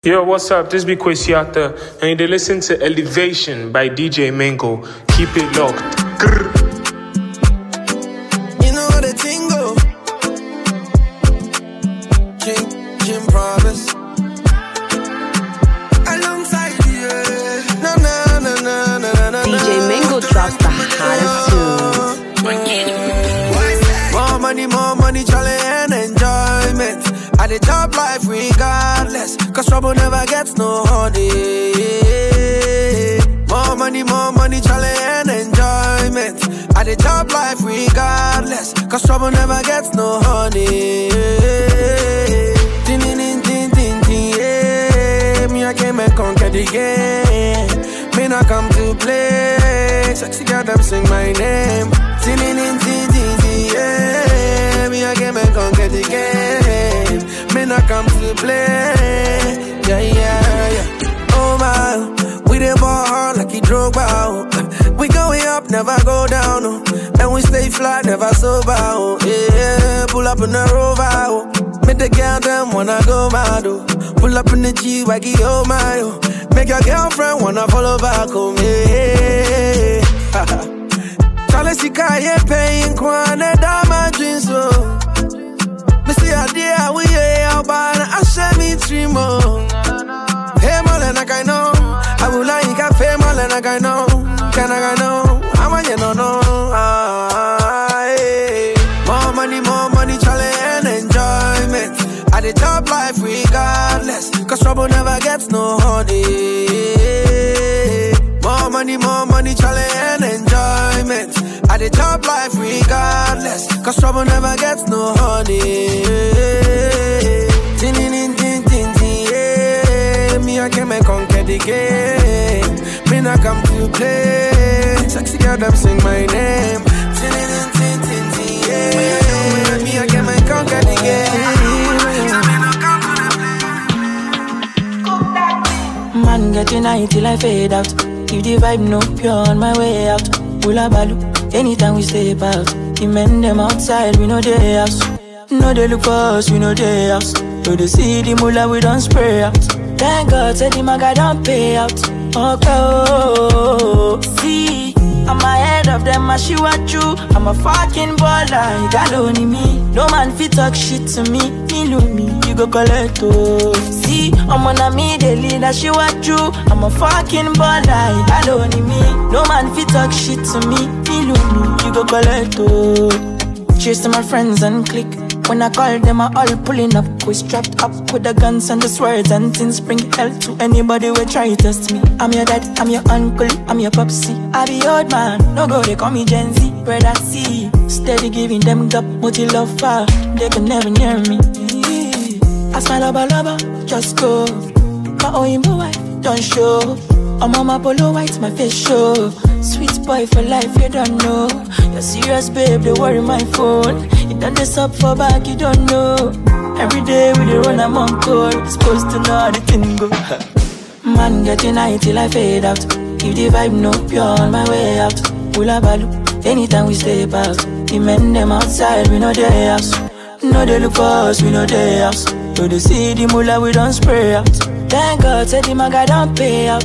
Yo, what's up? This be Kwesiata, and you listen to Elevation by DJ Mango. Keep it locked. Grr. You know the thing go. Jim Promise. Alongside you. No. DJ Mango drops the hottest tunes. More money, challenge and enjoyment. I the top life regardless, cause trouble never gets no honey. More money, challenge and enjoyment. I the top life regardless, cause trouble never gets no honey. Yeah. Me I came and conquer the game. Me not come to play. Sexy girl them sing my name. Yeah. Me I came and conquer the game. Me not come to play. Yeah. Oh my, we dey ball hard like he Drogba. We going up, never go down. And we stay fly, never sober. Yeah, pull up in the Rover. Make the girl them wanna go mad. Pull up in the G-Waggy, oh my. Make your girlfriend wanna follow back home. Yeah. Charlie Sikaye paying kwane dama jeans. Me see a day we out by I share me dream. Hey, more like I know. I will like a fame more like I know. Can I know? I'm a no. More money, challenge and enjoyment. At the top life regardless, cause trouble never gets no honey. More money, challenge and enjoyment. At the top life regardless, cause trouble never gets no honey. Yeah. Me I came and conquer the game. Me not come to play. Sexy girl them sing my name. Yeah. Me I came and conquer the game. Man getting high till I fade out. If the vibe no pure on my way out. Hula balu, anytime we step out. The men them outside, we know they house. No they look for us, we know they house. So they see the mullah, we don't spray out. Thank God, said the maga don't pay out. Okay, see, I'm ahead of them, I see what you. I'm a fucking baller, you got only me. No man fit talk shit to me, me look me, you go collect oh. See, I'm on a me, they lead, I see what you. I'm a fucking baller, you got only me. No man fit talk shit to me, me look me, you go collect oh. Cheers to my friends and click. When I call them, I all pulling up. We strapped up with the guns and the swords and things. Bring hell to anybody who try to test me. I'm your dad, I'm your uncle, I'm your popsy. I be old man, no go, they call me Gen Z. Bread I see, steady giving them gap, multi love far. They can never near me. I smile lover, just go. My own wife, don't show. I'm on my polo white, my face show. Sweet boy for life, you don't know. You're serious, babe, they worry my phone. You done this up for back, you don't know. Every day we dey run, I'm on call. Supposed to know how the thing go. Man getting high till I fade out. If the vibe no pure on my way out. Hula balu, anytime we step out. The men them outside, we know they house. No they look for us, we know they house. So they see the mullah, we don't spray out. Thank God, said the maga don't pay out.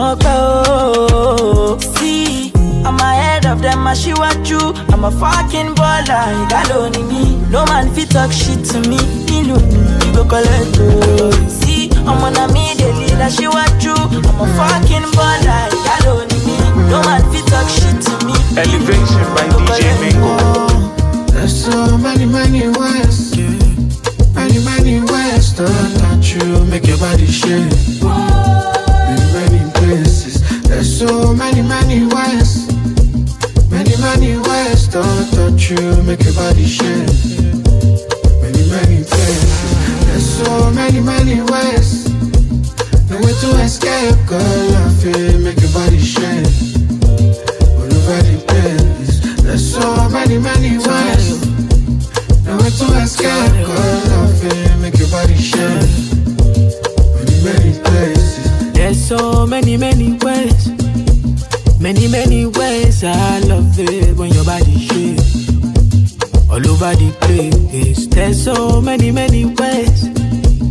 Okay, see, I'm ahead of them, I see what you. I'm a fucking baller, you got only me. No man fit talk shit to me, me look me, you go collect oh. See, I'm on a me, they lead, I see what you. I'm a fucking baller, you got only me. No man fit talk shit to me. Elevation by DJ Mango. There's so many ways. Many ways to touch you, make your body shake. Many places. There's so many ways. Many ways to touch you, make your body shake. Many places. There's so many ways. No way to escape, girl. I feel make your body shake. Many places. There's so many ways. No way to escape, girl. I feel make your body shake. Many places. There's so many ways. Many ways. I love it when your body shakes. All over the place. There's so many ways.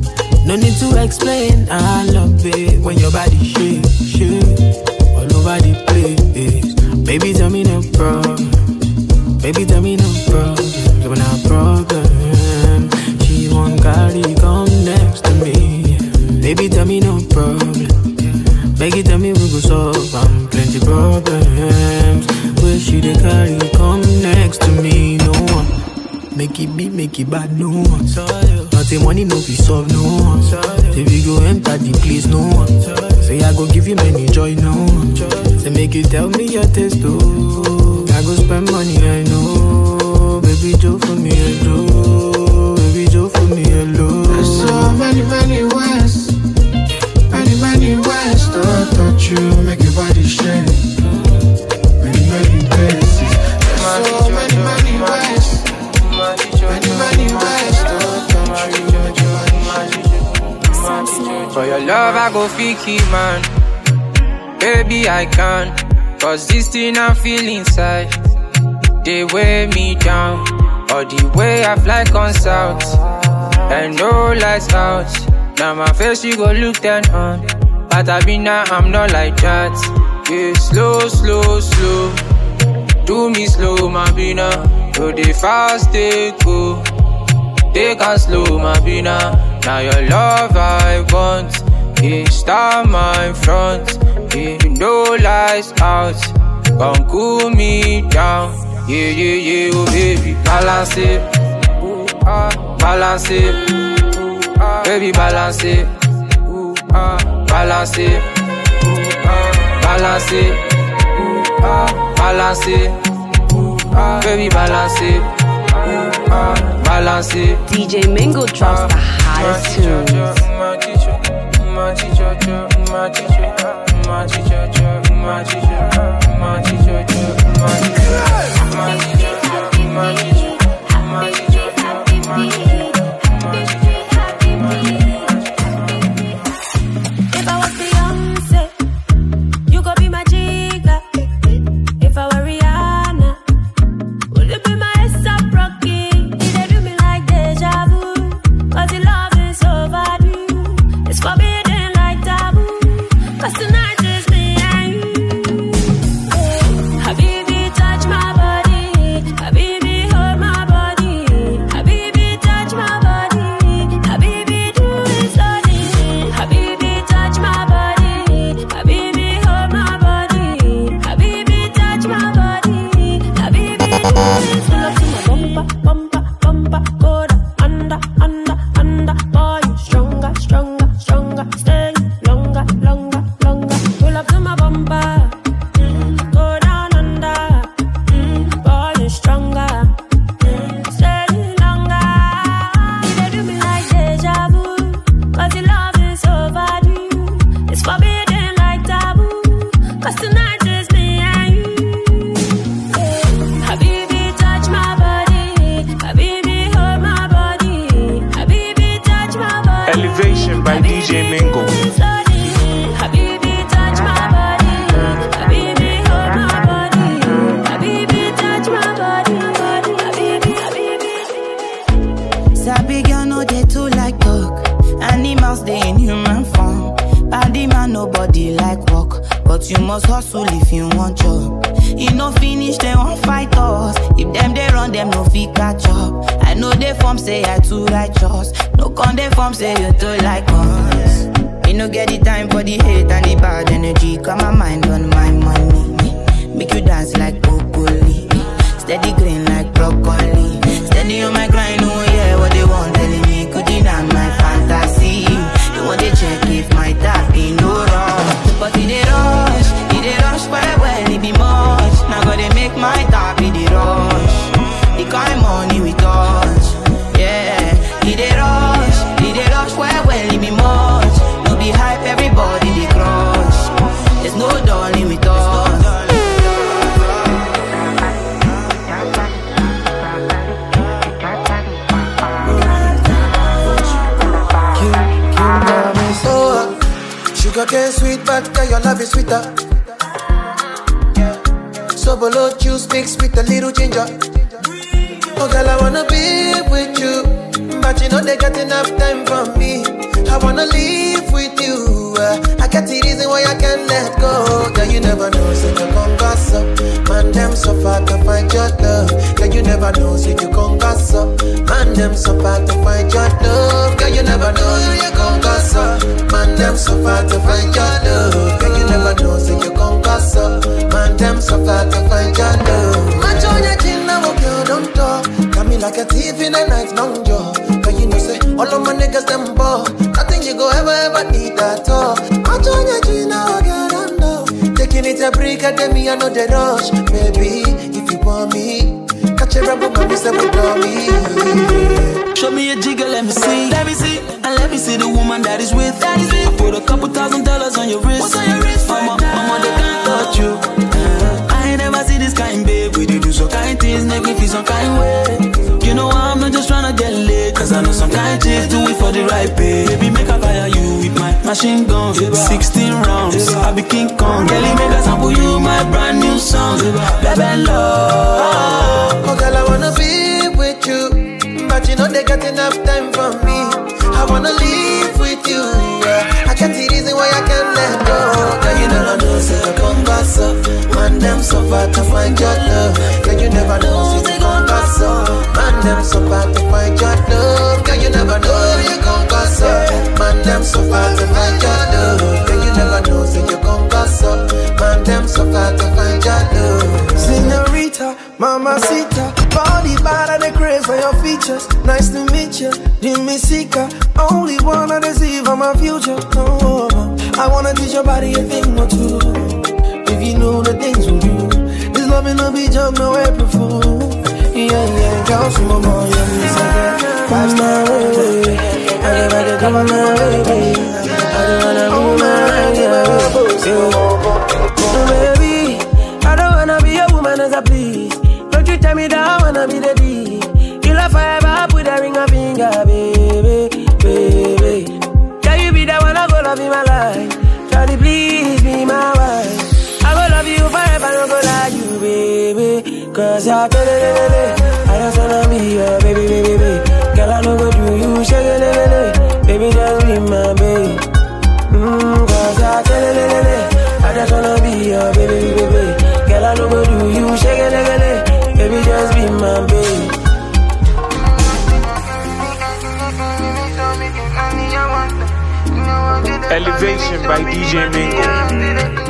No need to explain, I love it when your body shake, all over the place. Baby, tell me no problem. Baby, tell me no problem. When I problem, she won't carry, come next to me. Baby, tell me no problem. Baby, tell me we go solve, plenty problems. Where she they carry, come next to me, no one. Make it bad, no one. Nothing money, no be solve, no one. Say we go enter the place, no one. Say I go give you many joy, no one. Say make you tell me your taste, oh. I go spend money, I know. Baby, Joe for me, I do. Baby, Joe for me, I love. There's so many ways. Many ways to touch you, make your body shake. Many places. There's so many ways. Many ways to touch you, make your body shake. For your love, I go fiki, man. Baby, I can. Cause this thing I feel inside, they weigh me down. Or the way I fly on south, and no lights out. Now my face you go look then on. But I be now, I'm not like that. Yeah, slow. Do me slow, my bina. Do the fast, they go. Take a slow, my bina. Now your love I want. Yeah, start my front. Yeah, no lights out. Come cool me down. Yeah, oh baby. Balance it. Balance it. Baby, balance it. Balance it. Balance it. Balance it. Baby, balance it. Balance it. DJ Mango drops the hottest tunes. Elevation by DJ Mango. Sabi girl no they too like talk. Animals they in human form. Body man nobody like walk, but you must hustle if you want job. You no finish they won't fight us. If them they run them no fit catch up. I know they form say I too righteous. No con they form say you too like us. You no get the time for the hate and the bad energy. Got my mind on my money. Make you dance like broccoli. Steady green like broccoli. Steady on my grind, oh yeah, what they want telling me. Could deny my fantasy. They want to check if my tap be no wrong. But it they rush well, it be much. Now gotta make my tap be the rush. The kind money we touch, yeah. It they rush well, it be much. No be hype, everybody they crush. There's no darling with us. Sugar cane sweet, but your love is sweeter. Sobolo juice mixed with a little ginger. Oh girl, I wanna be with you, but you know they got enough time for me. I wanna live with you. I got the reason why I can't let go. Girl, you never know, so you gon' gossip. Man, them so far to find your love. Girl, you never know, so you gon' gossip. Man, them so far to find your love. Girl, you never know, so you gon' gossip. Man, them so far to find your love. Girl, you never know, so you gon' gossip. Man, them so far to find your love. Match on your chin, now girl, don't talk. Got me like a thief in the night, long jaw. Cause you know, say, all of my niggas, them ball. Nothing you go ever need at all. Match on your chin, now girl, don't talk. Taking it a break, and then me, I know the rush. Baby, if you want me, catch a rebel, man, you say, we love me. Show me a jigger, let me see. Let me see. And let me see the woman that is with. I put a couple $1,000 on your wrist. What's on your wrist? Mama, they can't touch you. I ain't never see this kind, babe. We do some kind things, make me feel some kind way. You know I'm not just tryna get laid, cause I know some kind chicks do it for the right pay. Baby, make I fire you with my machine gun. 16 rounds, I be King Kong. Kelly, make I sample you my brand new song. Baby, love. Oh, girl, I wanna be with you, but you know they got enough time for me. I wanna live with you, yeah. I can't see reason why I can't let go. Girl, you never know, say you gon' gossip. Man, them so far to find your love. Girl, you never know, say you gon' gossip. Man, them so far to find your love. Girl, you never know, you gon' gossip. Man, them so far to find your love. Girl, you never know, say you gon' gossip. Man, them so far to find your love. Senorita, mamacita, body bad and the craze for your features. Nice to meet you, Jimmy Seeker. Only wanna deceive on my future. Oh, I wanna teach your body a thing or two. If you know the things we do, this love in a beach of no April Fool. Yeah, girl, some more, yeah, me say 5-star way. I never come on my way. I don't wanna move my baby, I don't wanna be a woman as I please. Don't you tell me that I wanna be the D. You love forever, put a ring on finger, baby, baby. Can you be the one I go love in my life? Charlie, please be my wife. I go love you forever, don't go lie you, baby. Cause I just wanna be your baby, baby, baby. Girl, I know go do you, shake it, baby, just be my baby. Cause I just wanna be your baby, baby. Girl, I know go do you, shake it, baby, just be my baby. Elevation by DJ Mango.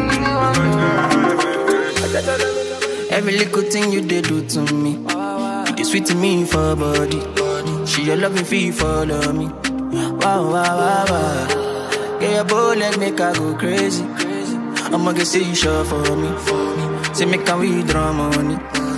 Every little thing you did do to me, you did sweet to me for body. She your loving fee follow me. Wow, wow, wow, wow. Get your bullet, make her go crazy. I'ma get say you sure for me. Say make her withdraw money.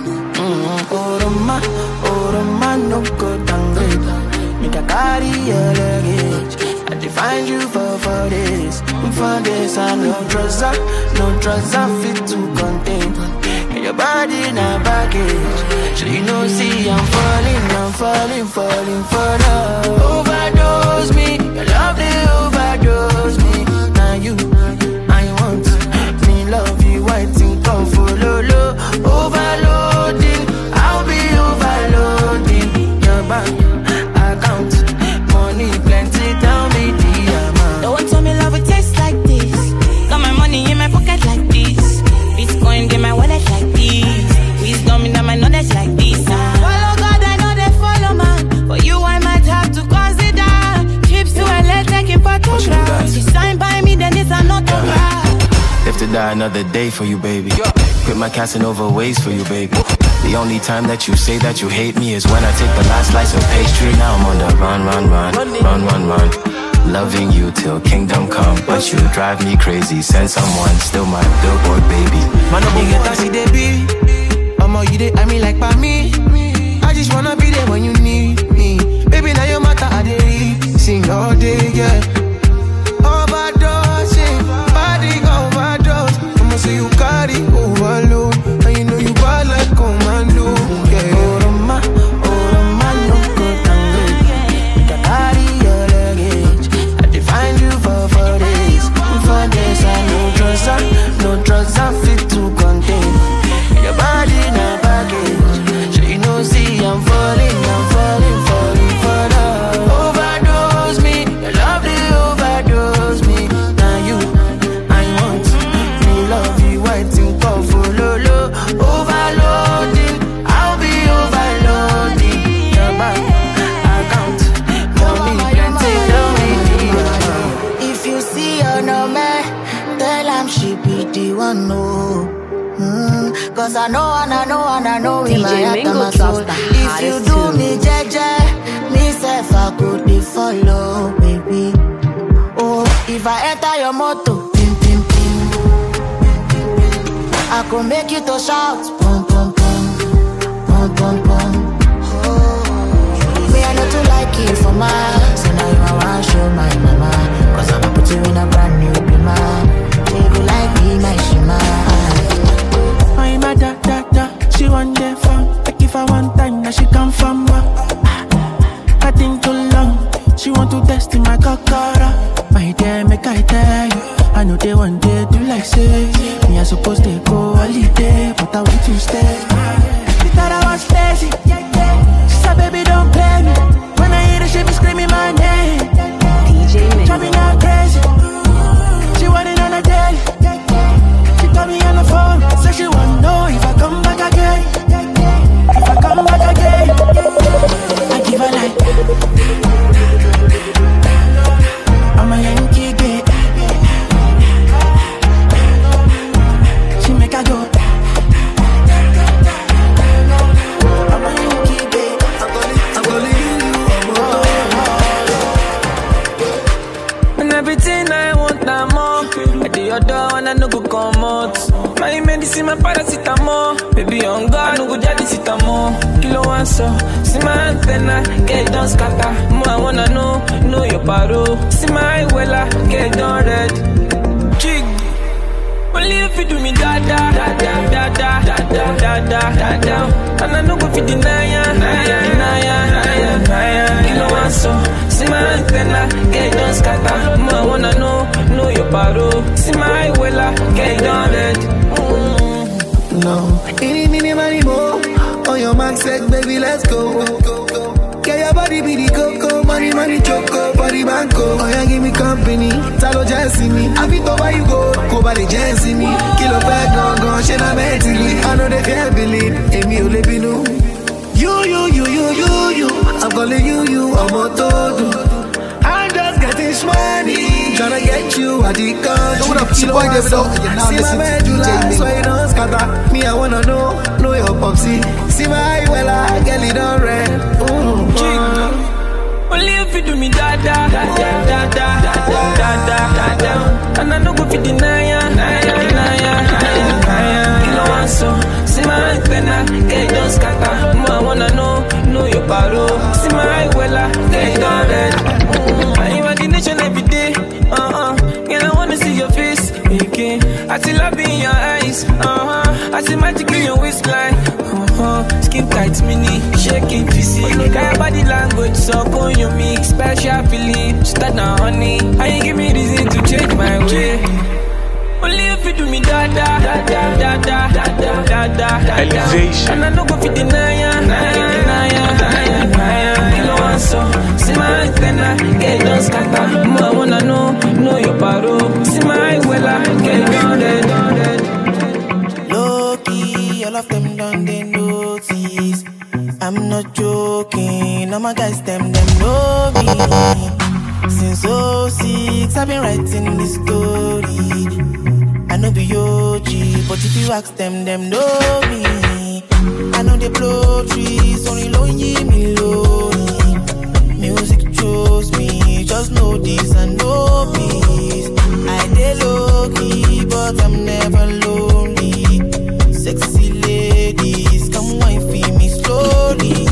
Oh, Roma, no go downgrade. Make her carry your luggage. I define you for this. For this, I no drugs I fit to contain. And your body in a package. So you know, see, I'm falling for love. Overdose me, your love they overdose me. Now you, I want me love you, I think I'll follow low. Overloading, I'll be overloading. Your bank account, money plenty, tell me the amount. No one told me love would taste like this. Got my money in my pocket like this. Bitcoin in my wallet like this. Wisdom in my knowledge like this. Follow God, I know they follow man. For you, I might have to consider trips to LA taking photographs. You sign by me, then it's an autograph. Live to die another day for you, baby. Quit my Casanova ways for you, baby. The only time that you say that you hate me is when I take the last slice of pastry. Now I'm on the run. Loving you till kingdom come, but you drive me crazy. Send someone, still my billboard baby. Man, no get taxi, they be. You dey, I mean like by me. I just wanna be there when you need me. Baby, now your matter, I dey sing all day, yeah. Overdosing, body overdose. I'ma say you carry overload, and you know you bad like commando, yeah. Oh, no go downgrade. Make I carry your luggage. I define you for this. For this, I no drugs I fit to contain. Your body in a package. So you know, see, I'm falling for love. Overdose me, your love the the one, no. Cause I know in my heart and my soul. If you do me jeje, me self I could be follow, baby. Oh, if I enter your motor, pim pim pim, I could make you to shout, pum pum pum, pum pum pum. Me I know to like it for my, so now you wanna show my mama. Cause I'ma put you in a brand new bima. You go like me, my shima. I'm a da da da. She want the fun. I give her one time, now she come from me. I think too long. She want to test in my cockara. My dear, make I tell you. I know they one day do like say me I supposed to go holiday, but I want to stay. She thought I was lazy. She said, baby, don't play me. When I hear the shit, be screaming my name. DJ Mix. Drive me not crazy. She want it on a daily. She got me on the phone. Say she wanna know if I come back again. If I come back again, I give her like I'm a Yankee girl. She make her go. I'm a Yankee girl. I'm gonna leave you. And everything I want, I'm more. I do your door and I no go come out. My medicine, my paracetamol. Baby, on God, no go jadi sitamo. Kilo one so, see my antenna, get it done scatter. More I wanna know your paro. See my wella, get it done red. Jig, only if you do me da da da da da da da da da da da. And I no go fit deny ya. Kilo one so, see my antenna, get it done scatter. More I wanna know your paro. See my wella, get it done red. No, any money more. On your mark set, baby, let's go. Get your body be the coco, money choco, body banco. Oh yeah, give me company, talo just me. I fit over you go by the just me. Kilo back, gone, she na mentally. I know they can't believe, Emi Olebinu. You. I'm calling you, I'm a todo. I'm just getting money, tryna get you at the country. What up, it's your boy David O, and you're now listening to DJ Ming. So you don't scatter. Me, I wanna know your popsy. See my well, I get it on red. Only if you do me da da da da da da da da da da. And I no go fit deny ya. Kilo one so, see my antenna, get it done scatter. More I wanna know your paro. See my wella, get it done red. My imagination every day. Girl, I wanna see your face again. I see love in your eyes. I see magic in your waistline. Skin tight, mini, shaking physique. Got your body language, so go you mix. Special feeling, start now, honey. And you give me reason to change my way. Only if you do me da da da da da da da da da. Elevation. And I no go fit deny ya. Kilo one so, see my antenna, get it done scatter. More I wanna know your paro. See my wella, get it done red. Low key, all of them done they notice. I'm not joking, all my guys them know me. Since 06, I've been writing this story. I know be OG, but if you ask them know me. I know they blow trees, only lonely me lonely. Music chose me, just know this and know peace. I dey low key, but I'm never lonely. Sexy ladies, come wine for me slowly.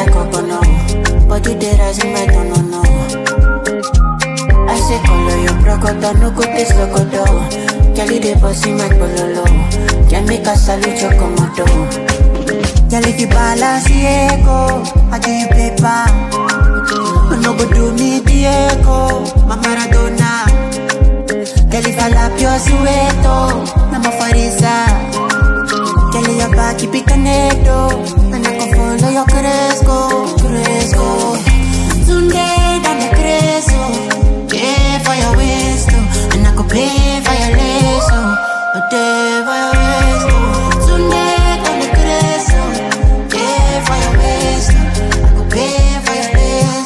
coconut. Body they rising my don't know. I say color your crocodile, no go taste locodo. Girl, they bossy my pololo. Can make a salute your komodo. Girl, if you balance Diego, I give you paper. No go do me Diego, my Maradona. Girl, if I lap your sueto, I'm a farisa. Girl, your back keep it connected, and I can follow your Cresco. Sunday, down the Cresco. Pay for your waist, and I could pay for your lace, a day for your waist. Sunday, down the Cresco. Pay for your waist, I could pay for your lace,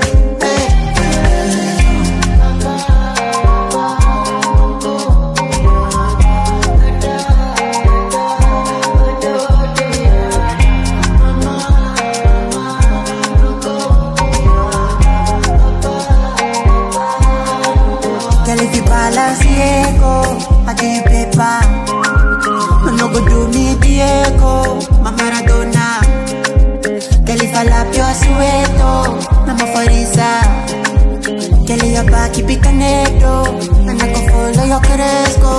Diego, I give you paper. No go do me Diego, my Maradona. Girl, if I lap your sueto, I'm a farisa. Girl, your back keep it connected, and I can follow your Cresco.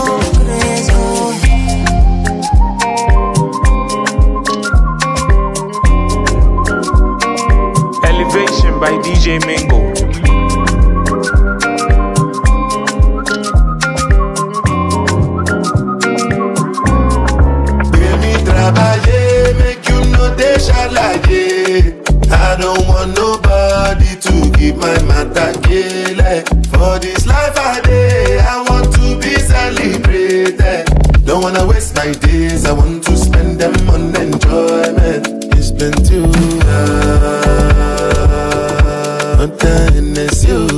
Elevation by DJ Mango. Make you know they shalaye. I don't want nobody to keep my matter killer. For this life I day, I want to be celebrated. Don't wanna waste my days, I want to spend them on enjoyment. It's plenty of it's you.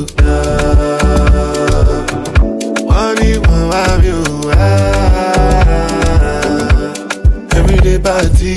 Everyday party,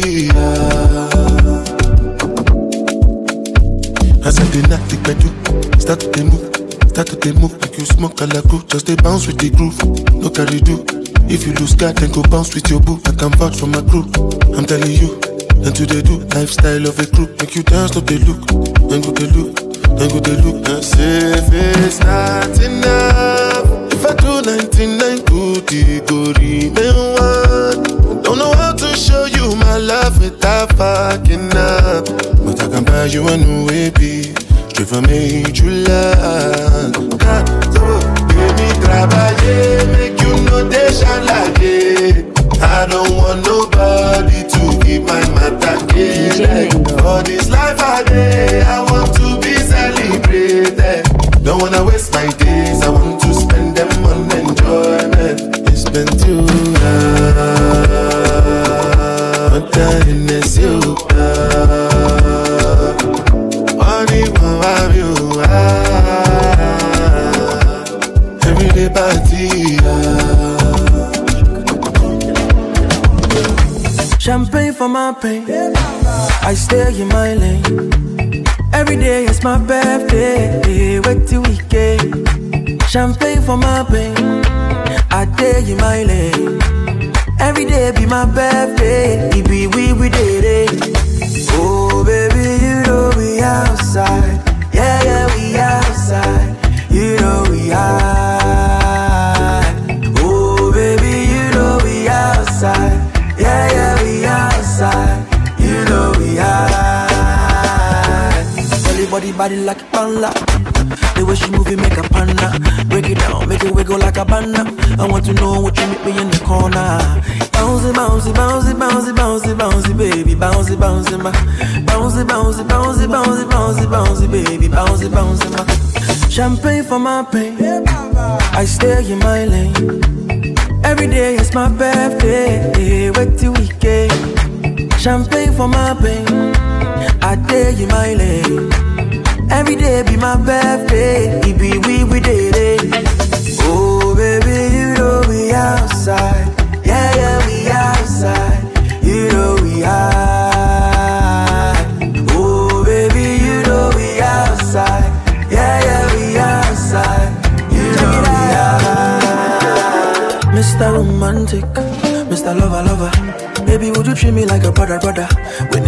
as I did not think I do. Start to move, like you smoke a la crew. Just they bounce with the groove, no carry do. If you lose God, then go bounce with your boo. I can vouch for my crew, I'm telling you. And to they do, lifestyle of a crew. Make you dance, look they look, then go they look. And say if it's not enough, if I do 99 good, it go remain one. Don't know how to show you my love without fucking up, but I can buy you a new baby, straight from July. God, so give me trabaye, make you know they shalaye. I don't want nobody to keep my matter killing. For this life I day, I want to be celebrated. Don't wanna waste my days, I want to spend them on enjoyment. It's been too but then it's you. Everyday party. Champagne for my pain, I stay in my lane. Every day is my birthday, wait till weekend. Champagne for my pain, I stay in my lane. Every day be my birthday, it be we did it. Oh baby, you know we outside, yeah we outside, you know we high. Oh baby, you know we outside, yeah we outside, you know we high. Everybody body like a panda, the way she move it make a panda. Break it down, make it wiggle like a banana. I want to know what you meet me in the corner. Bouncy, bouncy, bouncy, bouncy, bouncy, bouncy, baby, bouncy, bouncy, ma. Bouncy, bouncy, bouncy, bouncy, bouncy, bouncy, baby, bouncy, bouncy, ma. Champagne for my pain, I stay in my lane. Every day is my birthday, wait till weekend. Champagne for my pain, I stay in my lane. Every day be my birthday, it be we did it. Oh baby, you know we outside, yeah we outside, you know we high. Oh baby, you know we outside, yeah we outside, you know we high. Mr. Romantic, Mr. Lover, baby would you treat me like a brother? When you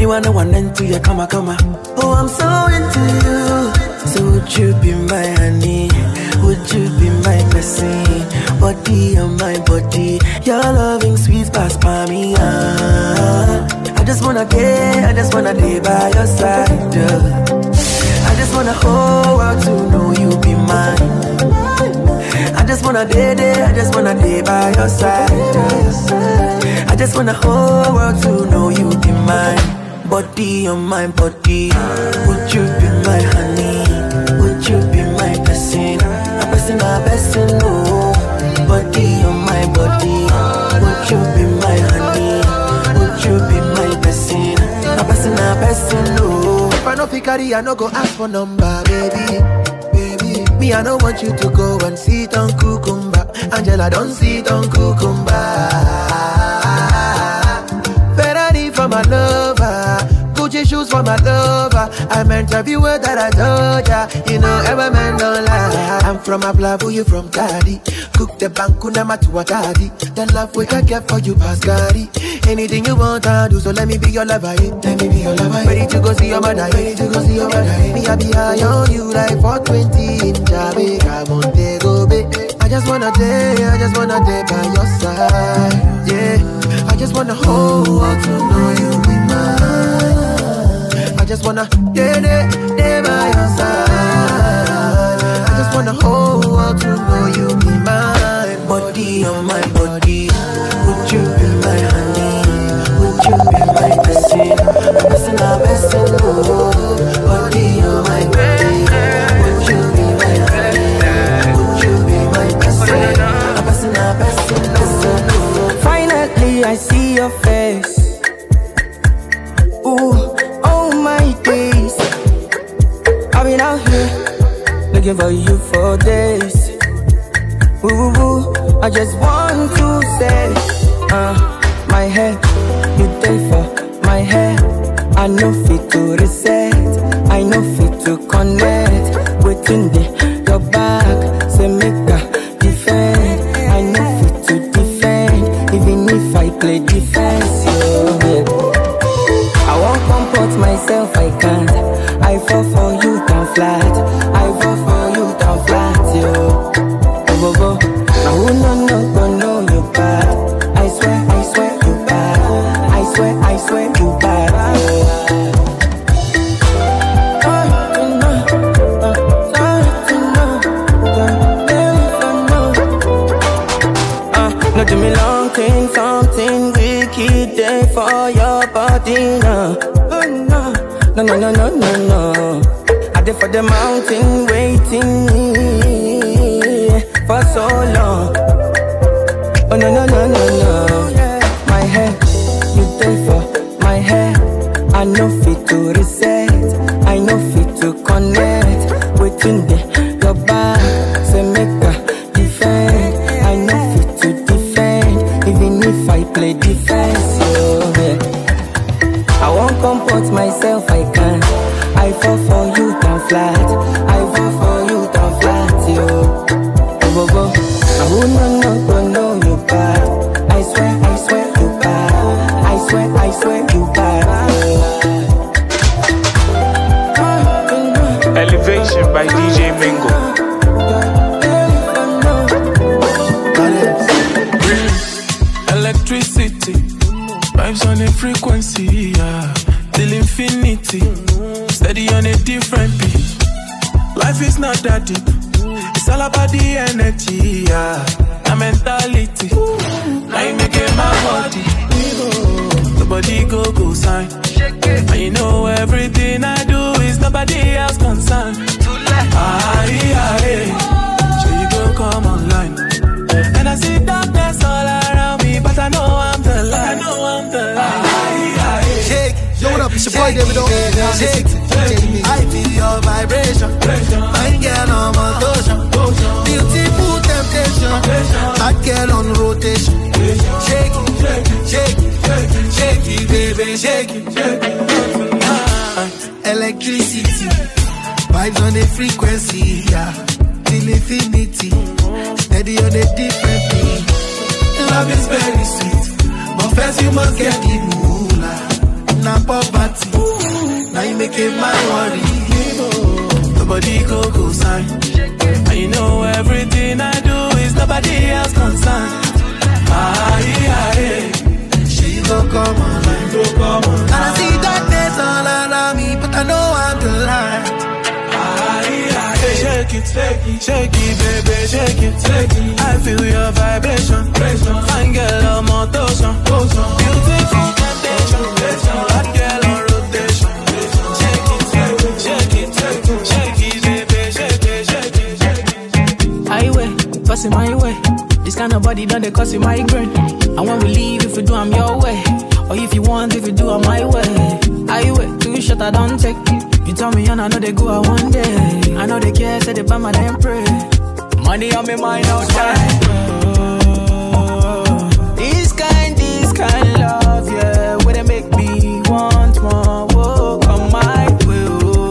wanna one into your come. Oh, I'm so into you. So would you be my honey? Would you be my blessing? Body on my body, your loving sweet pass by me. I just wanna day by your side. I just wanna hold out to know you be mine. I just wanna day by your side. I just wanna hold out to know you be mine. Body on my body, would you be my honey? Would you be my blessing? A blessing, no. Body on my body, would you be my honey? Would you be my blessing? A blessing, no. If I no carry, I no go ask for number, baby. Me, I don't want you to go and sit on cucumber. Angela, don't sit on cucumber. Ferrari for my lover, Gucci shoes for my lover. I meant every word that I told ya. You know every man don't lie. I'm from Ablabu, you from Daddy. Cook the bankuna matu daddy. The love we can get for you, Pascari. Anything you want, I do. So let me be your lover. Let me be your lover. Ready to go see your mother. Me, I be high on you like 420 in Jamaica, Montego Bay. I just wanna day by your side. Yeah, I just wanna hold on to know you be mine. I just wanna day by your side. I just wanna hold on to know you be mine. Body on my body, would you be my honey? Would you be my blessing? Blessing, oh. Body on my body, would you be my honey? Would you be my blessing? Blessing, oh. Finally, I see your face. Ooh, oh my days. I've been out here looking for you for days. Ooh, I just want to say, my head, you take for my head. I know fit to reset, I know fit to connect. Waiting there, your back, say make a defend. I know fit to defend, even if I play defense. Yeah. I won't comport myself, I can't. I fall for you down flat. I fall for you down flat, yo. Go. Now who no know you bad. I swear you bad. I swear you bad. No do me long thing, something wicked day for your body now. No. I did for the mountain waiting for so long. Oh no. My head, you take for my head. I know fit to reset, I know fit to connect. Waiting there, your back, say make a defend. I know fit to defend, even if I play defense. Yeah. I won't comport myself, I can't. I fall for you down flat. I fall for you down flat, yo. Go. Now who no you bad. I swear you bad. I swear you bad. Elevation by DJ Mingo. Electricity, vibes on a frequency, yeah. Till infinity, steady on a different beat. Life is not that deep. It's all about the energy, yeah. The mentality. Now you make it my body. The body go sign. And you know everything I do is nobody else concerned. So you go come online. And I see darkness all around me, but I know I'm the light. Shake. Yo, what up? It's your boy David O. Shake. I feel your vibration. Fine girl on motion. Beautiful temptation. Hot girl on rotation. Shake it, baby, shake it. Electricity, vibes on the frequency, yeah. Till infinity, steady on a different beat. Love is very sweet, but first you must get the moolah. na poverty. Now you make it my worry. Nobody go sign. And you know everything I do is nobody else concerned. She go come online, go come online. And I see darkness all around me, but I know I'm the light. Shake it, baby, shake it. I feel your vibration. Fine girl on motion. Beautiful temptation. Hot girl on rotation. Shake it, baby, shake it. Highway, passing my way. This kind of body done they cause you migraine. I want to leave if you do I'm your way. Or if you want, if you do I'm my way. Highway, 2 shot I don't take. You tell me and I know they go out one day. I know they care, say they buy my damn pray. Money on me mind outside. This kind love, yeah, where they make me want more. Whoa, come my way.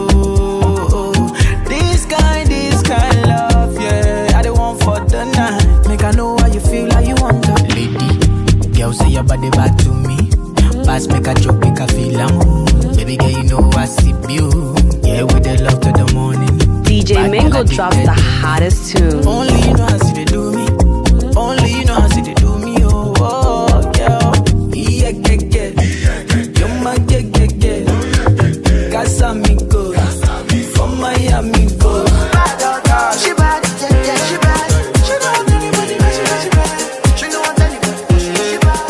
This kind love, yeah, I don't want for the night. Make I know how you feel, how you want to. Lady, girl say your body bad to me. Pass make a joke, make a feel I'm. Baby girl, you know I see you. Yeah, with the love to the morning. DJ Mango drops the hottest tune. Only you know how see they do me. Only you know how see they do me. Oh, girl. Yeah. You're my yeah. Casamigo. From Miami, go. She bad, yeah, she bad. She don't want anybody, she bad. She don't want anybody, she bad.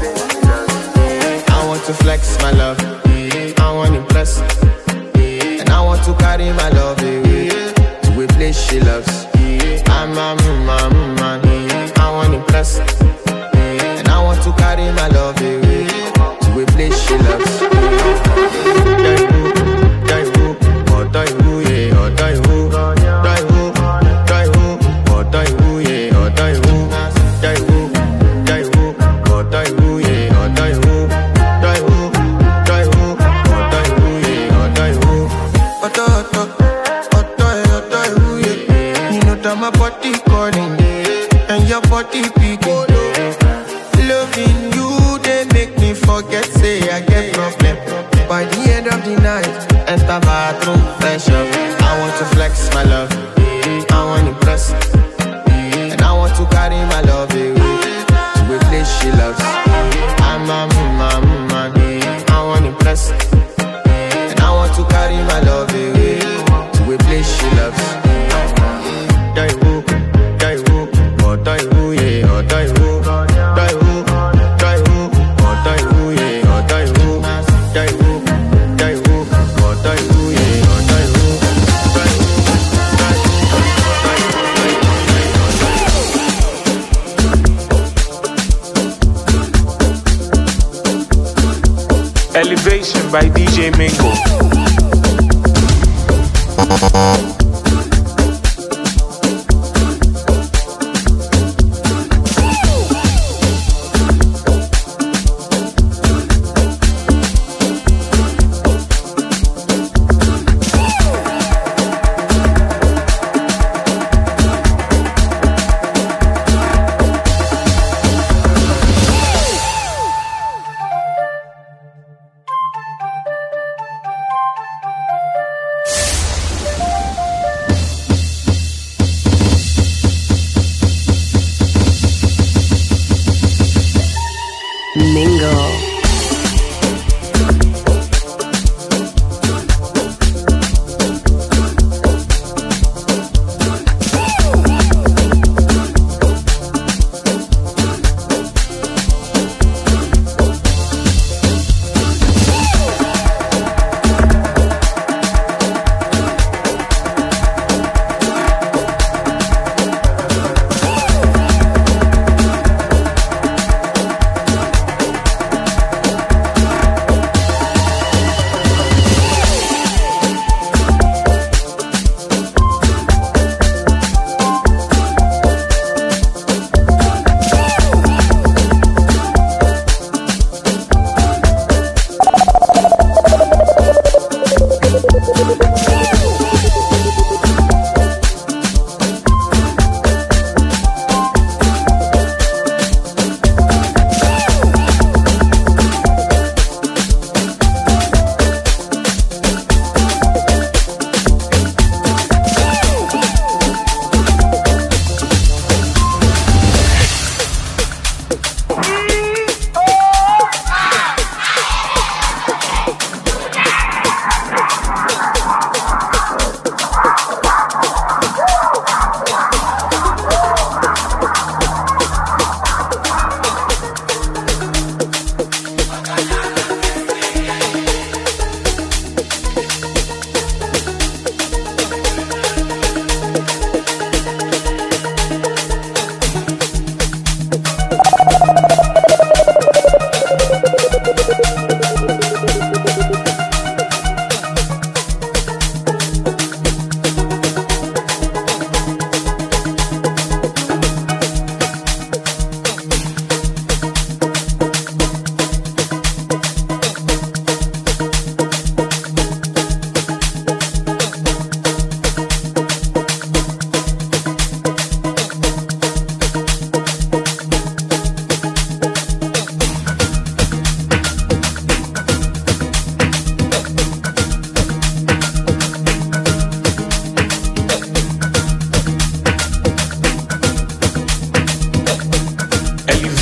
I want to flex my love. I want to impress. And I want to carry my love away to a place she loves. I'm a man. I want to impress. And I want to carry my love away to a place she loves. My body calling and your body beating. Loving you, they make me forget, say I get problem. By the end of the night, enter bathroom, fresh up. I want to flex my love, I want to impress. And I want to carry my love away to a place she loves. I'm a man, I want to impress. And I want to carry my love away to a place she loves. Elevation by DJ Mango.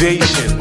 elevation.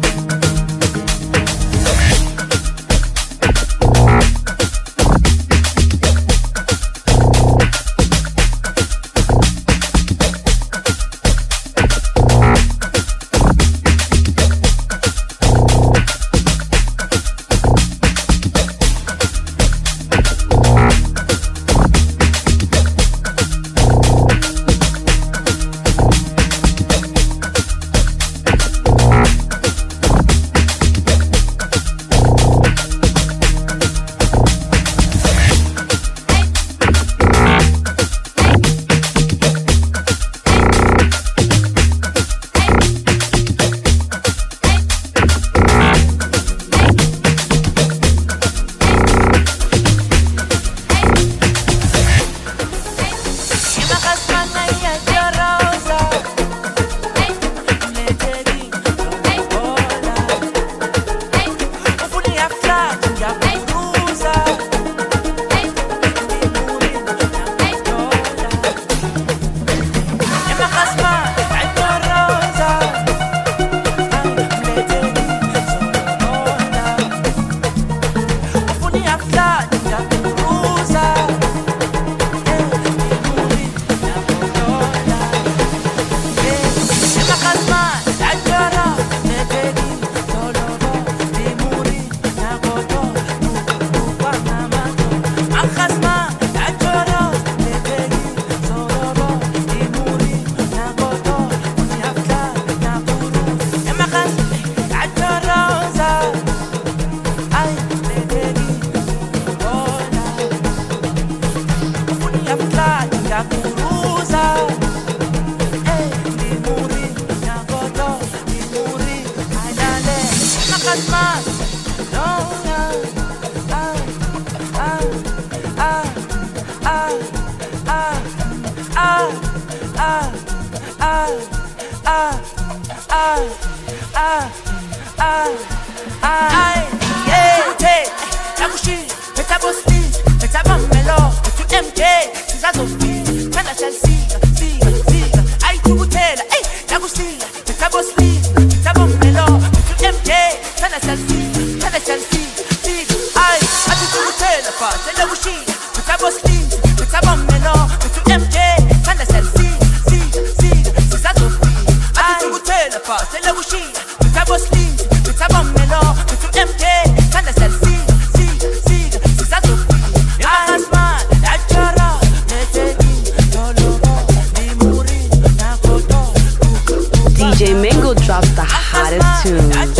DJ Mango drops the hottest tunes.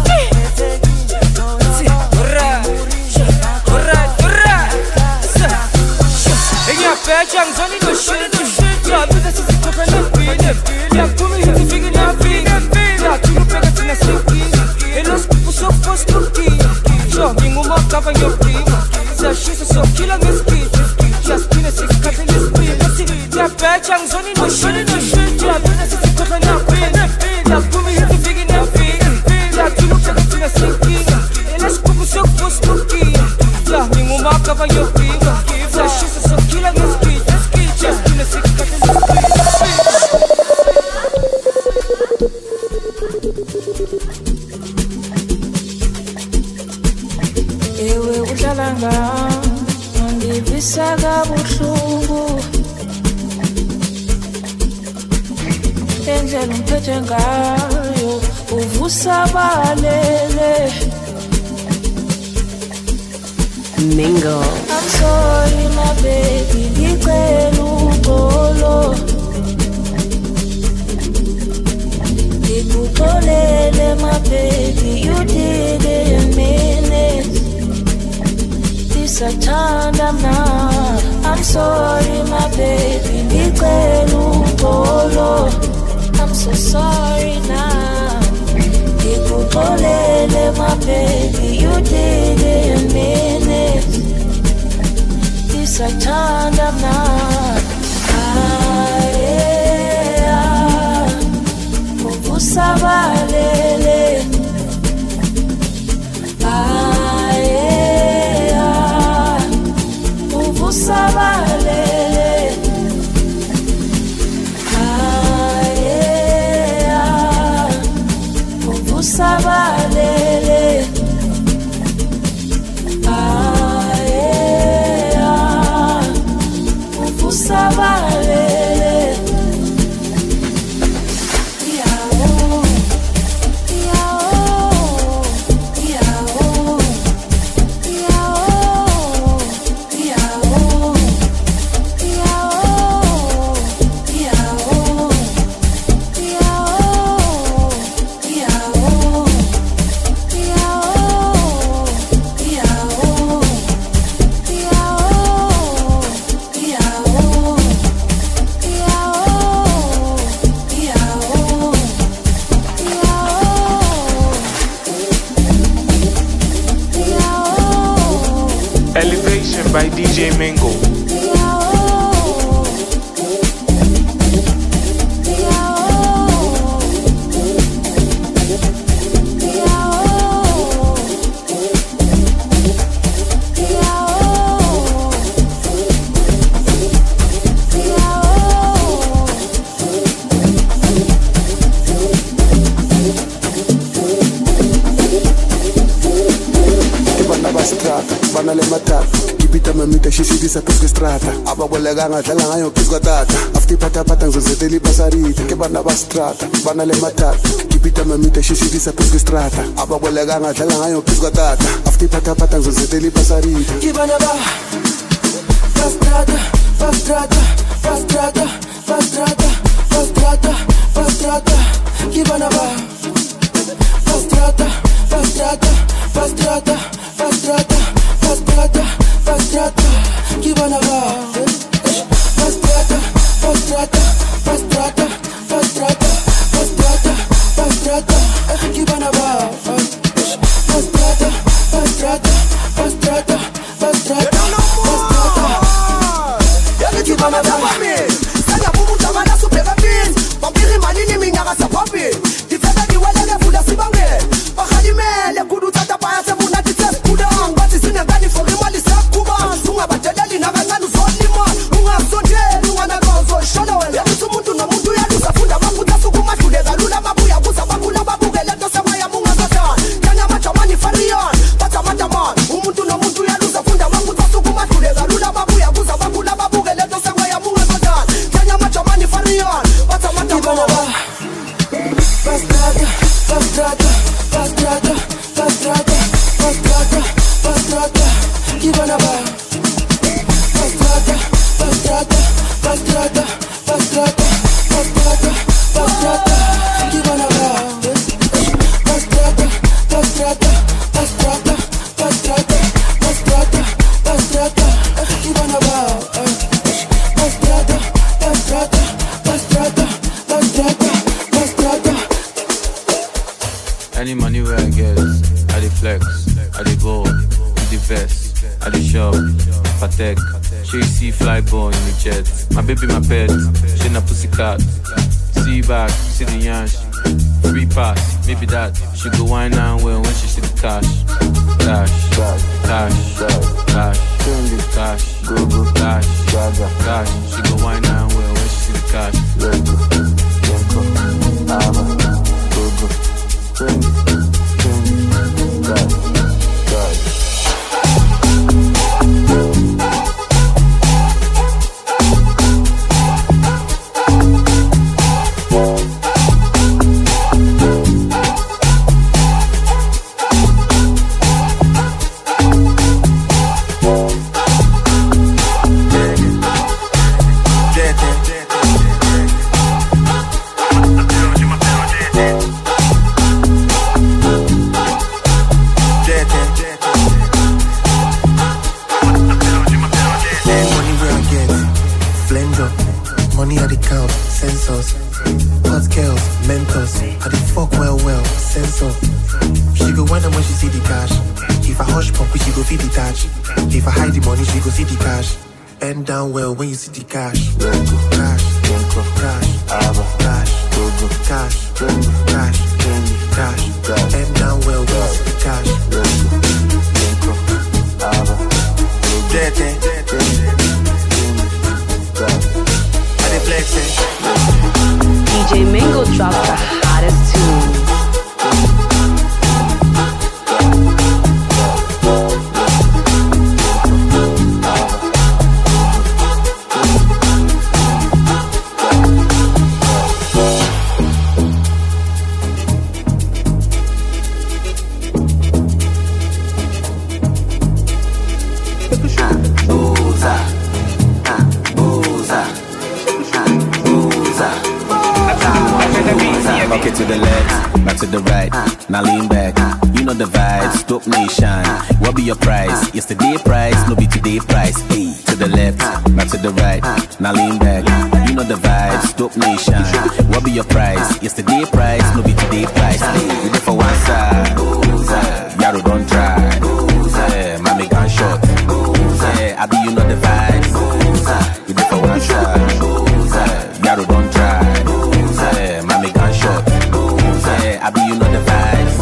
Ewe udlalanga ngivisa kabuhlungu endlela umphethe ngayo uvusa balele Mingo. I'm sorry my baby ngicela uxolo ngikuxolele my baby you didn't mean it Satana now I'm sorry my baby ngicela uxolo I'm so sorry now ngikuxolele my baby you didn't mean it Satana now uvusabalele uvusabalele Elevation by DJ Mingo. Banale matata ipita mamita shishidisa pesque strata ababolekanga dlala ngayo pizwa tata after pata ngizozetela ipasarita ke bana bastrata banale matata ipita mamita shishidisa pesque strata ababolekanga dlala ngayo pizwa tata after pata ngizozetela ipasarita kibana ba fastrata kibana ba fastrata kibana ba kibana ba Any money where I get, I dey flex, I dey ball, I dey vest, I dey shop, Patek, she see fly ball in the jet. My baby, my pet, she na pussycat. See back, see the yansh, free pass, maybe that. She go wine and well when she see the cash. Cash, cash, cash, cash, go go cash, cash. She go wine and well when she see the cash. Go go. Bend down well when you see the cash. Cash, cash, cash, cash, cash. Bend down well when you see the cash. I dey flex it. DJ Mingo drops the hottest tunes. Okay, to the left, back to the right. Now lean back. You know the vibes, dope nation. What be your price? Yesterday price, no be today price. Hey, to the left, back to the right. Now lean back. You know the vibes, dope nation. What be your price? Yesterday price, no be today price. Hey, you there for one side. Yaro don't try. Mommy gun shot. I be you know the vibes. You there for one side. Yaro don't try. Mommy gun shot. I be you know the vibes.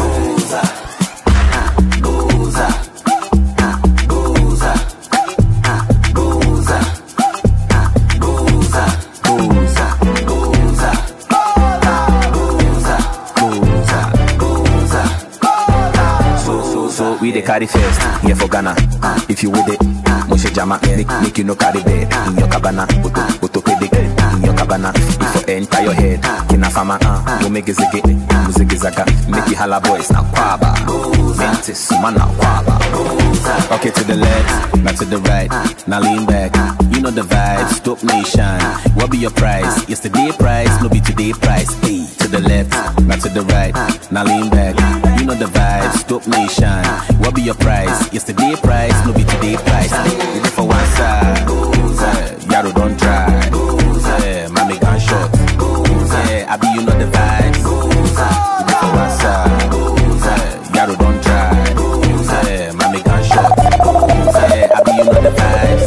We the carry first, here for Ghana. If you with it, Moshe Jama, make you no carry bed. In your cabana, Oto Pedic, in your cabana. If you enter your head, Kina Fama, you make a ziggy, Muziki Zaga, make you holla boys now, Quaba. Mentis, mana, Quaba. Okay, to the left, back to the right, now lean back. You know the vibes, dope nation. What be your price? Yesterday price, no be today price. Hey, to the left, back to the right, now lean back. You know the vibes, dope nation. What be your price? Yesterday price, no be today price. You for one side, Yaro don't try. Mommy gun shot. I be you know the vibes. You for one side, Yaro don't try. Mommy gun shot. I be you know the vibes.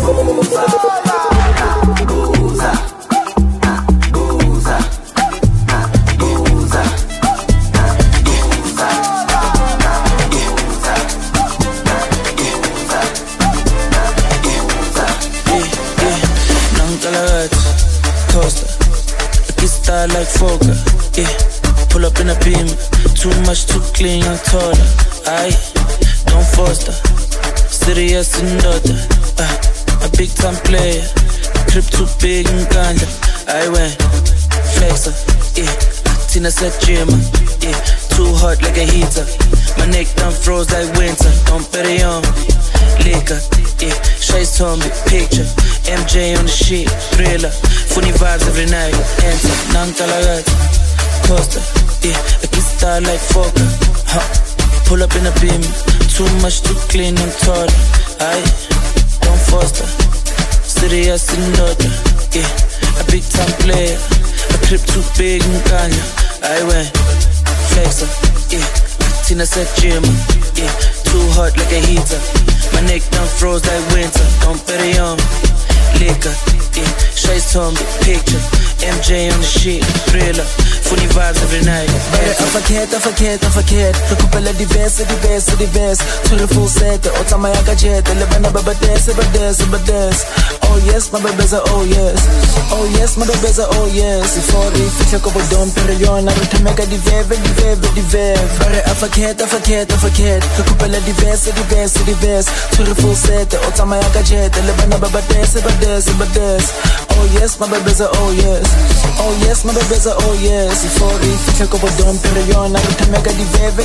Like Fokker, yeah. Pull up in a beam, too much, too clean, young taller. Aye, don't foster, serious and daughter. A big time player, crib too big and ganja. I went flexer, yeah. Tina said Jimmer, yeah. Too hot like a heater. My neck done froze like winter. Don't bet it on liquor, yeah. Shay's on me, picture. MJ on the sheet, thriller. Funny vibes every night. Enter, Nankalagat, Costa, yeah. I can start like Fokker, pull up in a beam, too much, too clean and taller. Aye, don't foster, serious and daughter, yeah. A big time player, a crib too big and ganja. I went flexer, yeah. Tina said Jimmer, yeah. Too hot like a heater. My neck done froze like winter. Don't bet it on liquor, yeah. Shay's on the picture. MJ on the sheet, thriller. Funny vibes every night. I forget. Recupera the best. To the full set, the Otamayaka jet, the Lebana Babades. Oh yes, my babies are oh yes. Oh yes, my babies are oh yes. If all the fish are covered down, Perion, I to make a divev. But I forget. Recupera the best. To the full set, the Otamayaka jet, the Lebana Babades. Oh yes, my babies are oh yes. Oh yes, my babies are oh yes. If all the fish are covered down, Perion, I to make a divev.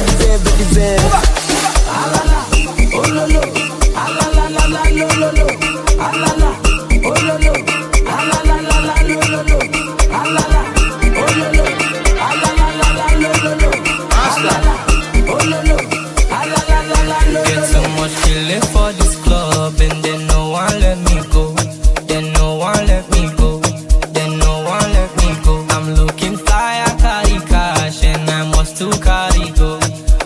Alala, oh lolo, alala, lolo, alala, oh lolo, alala, lolo, alala, oh lolo, alala, lolo, alala, oh lolo, alala, lolo. Get so much feeling for this club and then no one let me go. I'm looking fly, I carry cash and I must to carry go.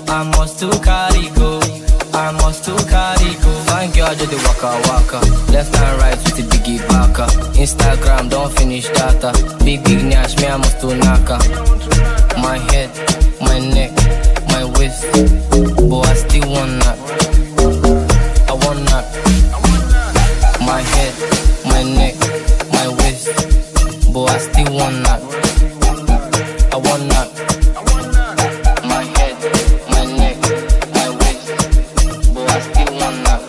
Fine girl, do the waka. Left and right with the biggie baka. Instagram, don't finish data. Big nyash, me I must to naka. My head, my neck, my waist. But I still want that. I want that. My head, my neck, my waist. But I still want that. I want that. My head, my neck, my waist. But I still want that.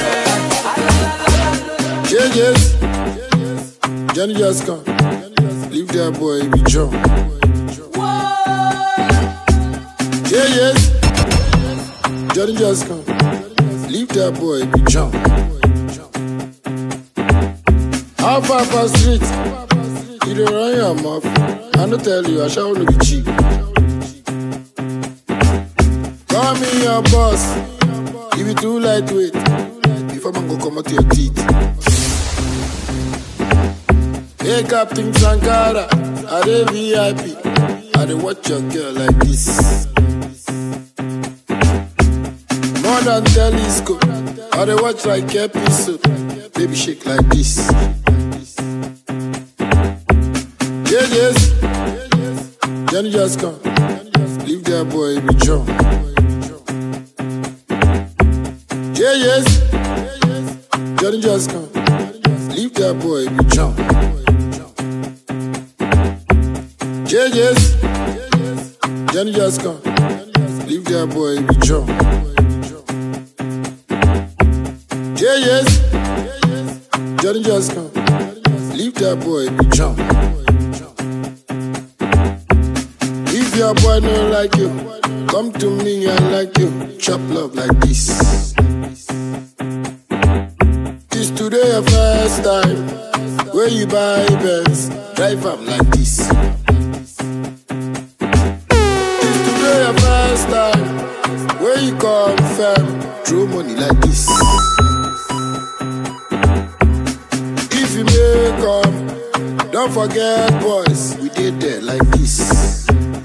Johnny just come. Leave that boy, be jump. Yeah, yes. Johnny just come. Leave that boy, be jump. How far past street? You don't run your mouth. I don't tell you, I shall only be cheap. Call me your boss. If you too lightweight, if I'm gonna come out to your teeth. Hey, Captain Sankara, I dey VIP. I dey watch your girl like this. More than telescope, I dey watch like episode. Baby shake like this. Yeah, yes. Johnny just come. Leave that boy, be jump. Yeah, yes. Johnny just come. Leave that boy, be jump. Yeah, yes. Johnny just come. Leave that boy, be jump. Yeah, yes. Johnny just come. Leave that boy, be jump. If your boy don't like you, come to me and like you. Chop love like this. This today your first time. Where you buy Benz, drive up like this. This today your first time. Where you confirm, throw money like this. If you make come, don't forget boys, we did there like this.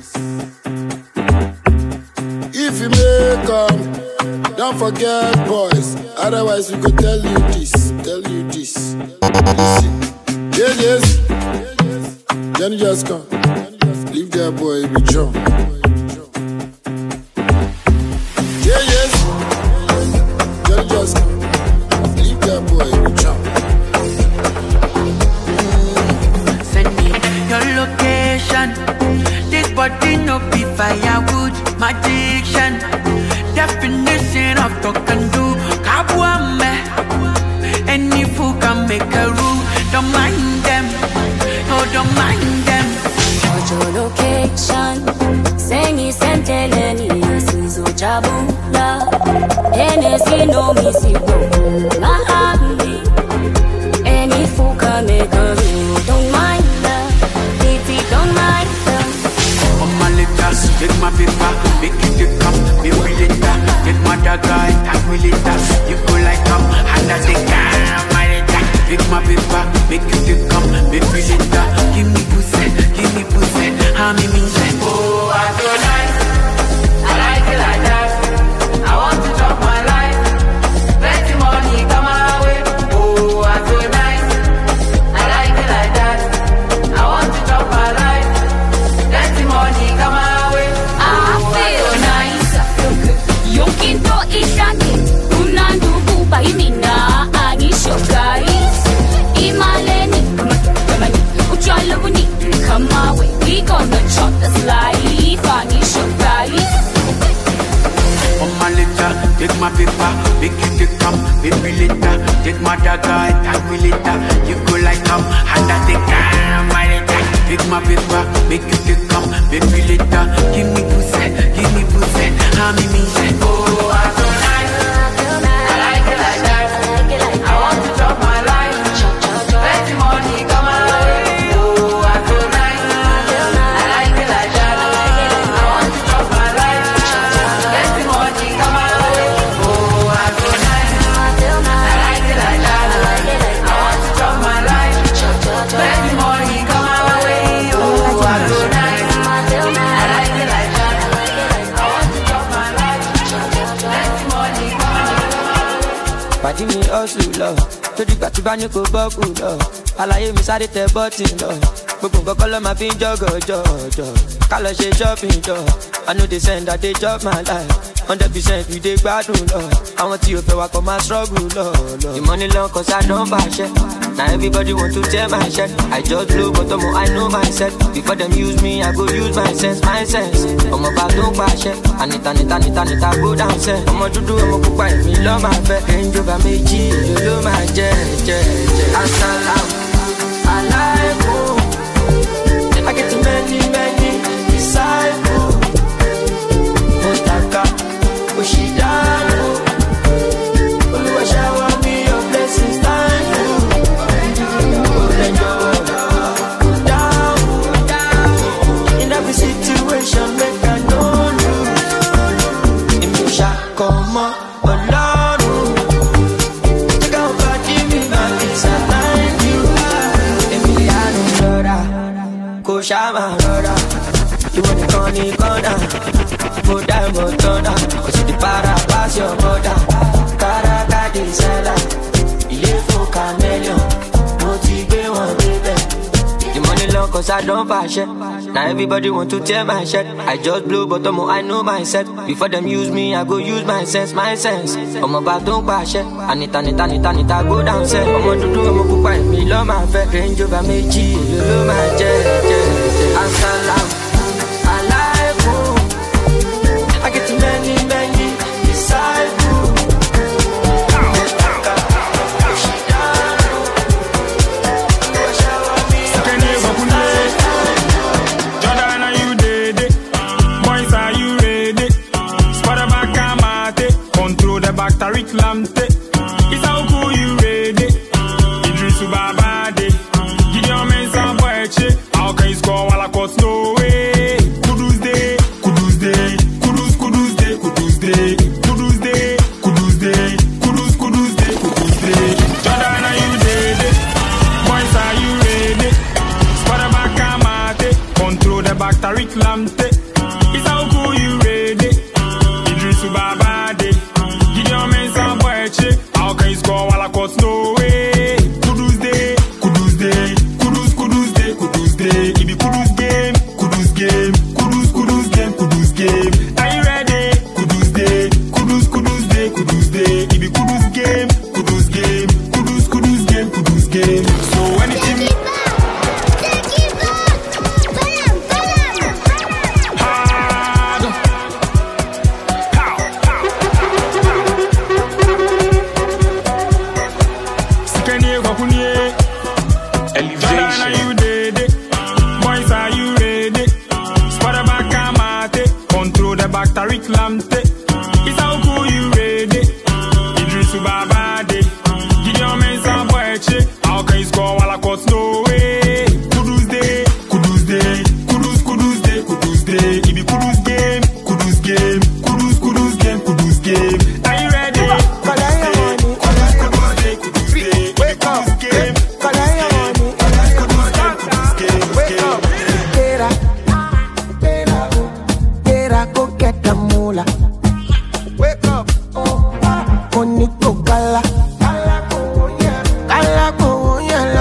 If you make come, don't forget boys, otherwise we could tell you this, Listen. Yeah, yes. Johnny just come. Leave that boy, be jump. Yeah, yes. Johnny just come. Leave that boy, be jump. Send me your location. This body no be firewood. Magician. Definition of talk and do. Kabuame. Any fool can make a rule. Don't mind them. No, don't mind them. Your location. Sengi senteleni. Sizo chabula. Hennessy no missy bro. Mahami. Any fool can make a rule. Don't mind them. Baby, don't mind them. On my letters, take my paper, make it come, make me later. Take my dagger, tag me later. You go like come, and I take my letter. Take my paper, make it come, make me later. Give me pussy, how me mean that? Oh, I feel nice, I like it like that. I want to drop my life, let the money come my way. Oh, I feel nice, I like it like that. I want to drop my life, let the money come my way. I feel nice, I feel good. Yokinto ishaki, unandugu baimina, anisho guys. Imaleni, uchalabuni, come my way. We gonna chop this life, anisho guys. On my letter, take my paper, make it come, make me later. Take my dagger, tag me later. You go like come, and I take my letter. Take my paper, make it come, make me later. Give me pussy, how me mean that? Oh, I feel nice, I like it like that. I want to drop my life, let the money come my way. Oh, I feel nice, I like it like that. I want to drop my life, let the money come my way. Oh, I feel nice, I like it like that. I want to drop my life, let the money come my way. Oh, I feel nice, I like it like that. I want to drop my life, let the money come my way. Pàdé mi hustle lọ, lójú ìgbà tí bá ní kò bọ́ọ̀kù lọ. Àlàyé mi sáré tẹ bọ́tì lọ. Gbogbo nǹkan kọ́ ló máa fi ń jọ́gọ̀jọ̀. Ká lọ ṣe shopping jọ. I know they send that they chop my life. 100% we dey gbádùn lọ. Àwọn tí o fẹ́ wa kọ́ máa struggle lọ. The money long cause I don bàṣẹ. Now everybody want to tear my shirt. I just blow but I know myself. Before them use me, I go use my sense. Ọmọ bá tó pàṣẹ. Anita go down sẹ́. Ọmọ dúdú ọmọ pupa èmi lọ́ máa fẹ́. Ẹnjọba méjì ló máa jẹ́. Asalamu alaikum. shama, brother. You want to call me corner, put down, but turn down. Cause the para pass your mother. Caracas, the seller. Il est faux caméléon. Motivé, one baby. The money long cause I don't fashion. Now everybody want to tear my shirt. I just blow bottom, I know myself. Before them use me, I go use my sense, my sense. I'm about don't passion. Anita, go downstairs. I'm on to do, I'm up by me, love my fat. Range over me, G, you love my jet. Assalam, alaikum. I get many disciples. Tariq Lamte, it's how cool you ready. Idris Ubabade, Gideon Mensah Boeche. How can you score while I cut no way? Kudus day, Kudus day, Kudus day, Kudus day, Kudus day, Kudus day, Kudus day, Kudus day. Jordan, are you ready? Boys, are you ready? Squad back Kamate, control the back Tariq Lamte. It's how cool you ready. Idris Ubabade. How can you score while I cut no way? Kudus day, Kudus day, Kudus day, Kudus day. It be Kudus game, Kudus game, Kudus game, Kudus game. Are you ready? Kudus day, Kudus day, Kudus day. It be Kudus game, Kudus game, Kudus game, Kudus game. So anything. Tariq Lamte, it's how cool you ready. Idris Ubabade, Gideon Mensah Boeche. How can you score while I cut no way? Kudus day, Kudus day, Kudus day, Kudus day. It be Kudus game, Kudus game, Kudus game, Kudus game. Are you ready? Kudus day, Kudus day. Wake up, game. Kudus game, wake up. Go get the moolah. Wake up. Koniko kala. Kala ko yellow.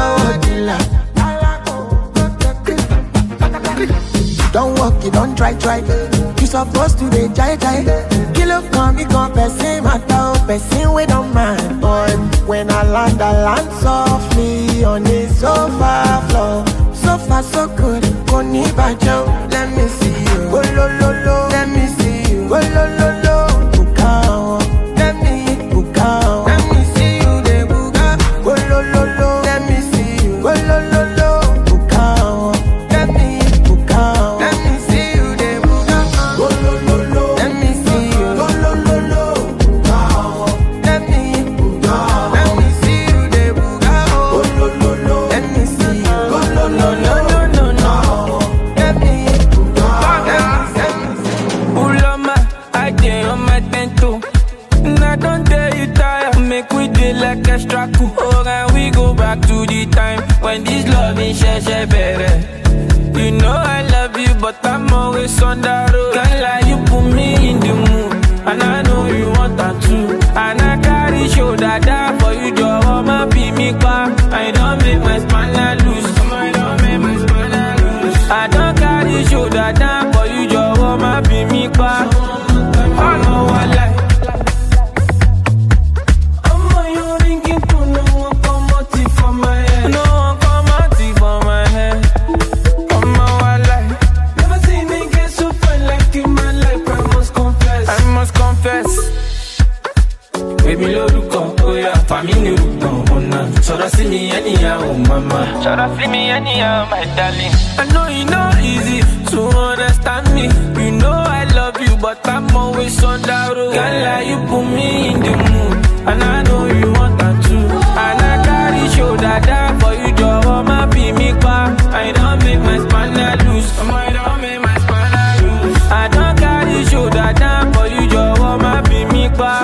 Don't walk, you don't try. You supposed to be jai. Kilo come, you come, person matter, person we don't mind. But when I land softly on the sofa floor. So far so good, Koni Bajo. Let me see you. Oh lo lo lo. Let me see you. Oh lo lo lo. Bukao. Let me bukao. Let me see you de buga. Oh lo lo lo. Let me see you. Oh lo lo lo. Bukao. Let me bukao. Let me see you de buga. Oh lo lo lo. Let me see you. Oh lo lo lo. Bukao. Let me bukao. Let me see you de buga. Oh lo lo lo. Let me see you. Oh lo lo lo. Like extra cool. Oh, and we go back to the time when this love is better. You know I love you, but I'm always on the road. Can't lie, you put me in the mood, and I know you want that too. And I carry shoulder down for you, just wanna be me car. I don't make my spanner loose. I don't carry shoulder down for you, just wanna be me car. I know I like. Baby, loruko, oh yeah, family loruko, oh nah. Shoulda see me anyhow, oh mama. Shoulda see me anyhow, my darling. I know it's not easy to understand me. You know I love you, but I'm always on the road. Can't lie, you put me in the mood, and I know you want that too. And I carry shoulder down for you, just wanna be me car. I don't make my spanner loose. I don't make my spanner loose. I don't carry shoulder down for you, just wanna be me car.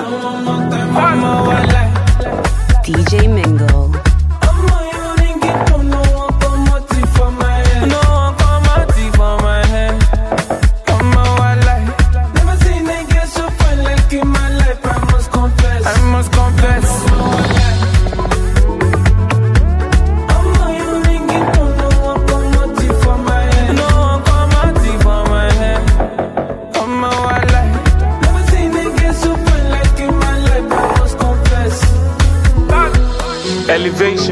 DJ Mingle. No, come on,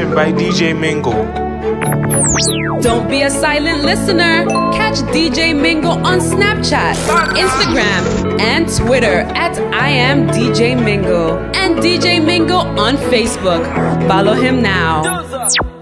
selection by DJ Mingle. Don't be a silent listener. Catch DJ Mingle on Snapchat, Instagram, and Twitter at I am DJ Mingle. And DJ Mingle on Facebook. Follow him now.